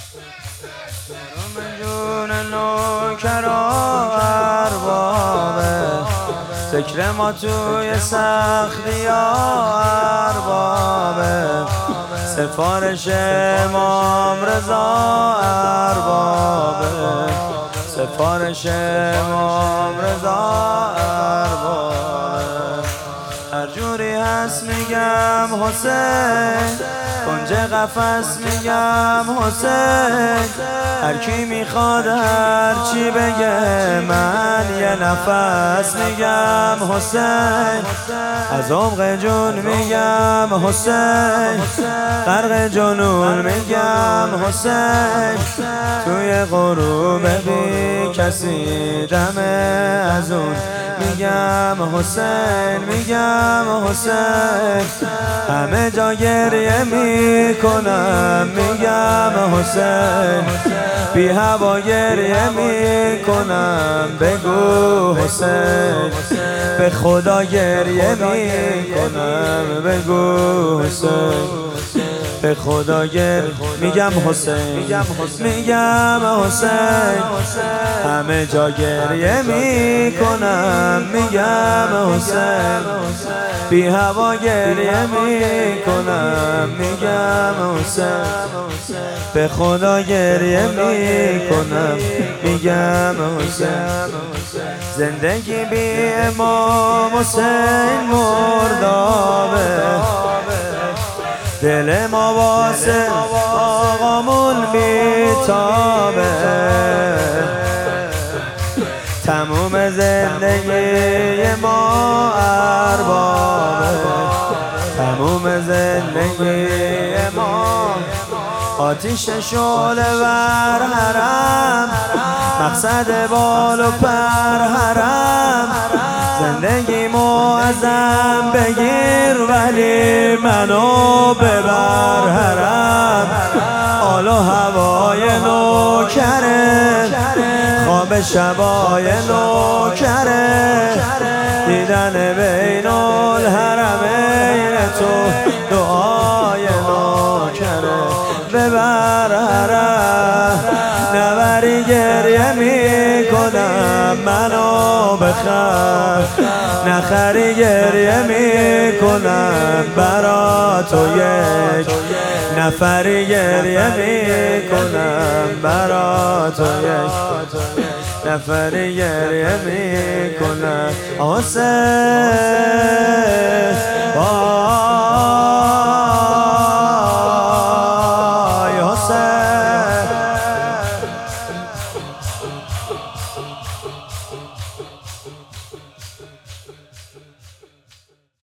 جون نوکر و اربابه، ذکر ما توی سختی ها اربابه، سفارش امام رضا اربابه، سفارش امام رضا اربابه. هر جوری هست میگم حسین، کنج قفس میگم حسین، هر کی میخواد هر چی بگه من یه نفس میگم حسین، از عمق جون میگم حسین، غرق جنون میگم حسین، توی غروب بی کسی دمه از اون میگم حسین، میگم حسین، همه جا گریه میکنم میگم حسین، بی هوا گریه میکنم بگو حسین، به خدا گریه میکنم بگو حسین، به خدا میگم حسین، میگم حسین، همه جا گریه میکنم میگم حسین، بی هوا گریه میکنم میگم حسین، به خدا گریه میکنم میگم حسین. زندگی بی امام حسین مردابه، دل ما واسه آقامون بیتابه، تموم زندگی ما اربابه، تموم زندگی ما آتیش شعله ور حرم، مقصد بال و پر حرم، زندگیمو ازم بگیر ولی منو ببر حرم، حال و هوای نوکره، خواب شبای نوکره، دیدن بین الحرمین تو دعای نوکره، ببر حرم نبری گریه میکنم منو بخر، نخری گریه میکنم برا تو یک نفری گریه میکنم برا تو یک نفری گریه میکنم حسین.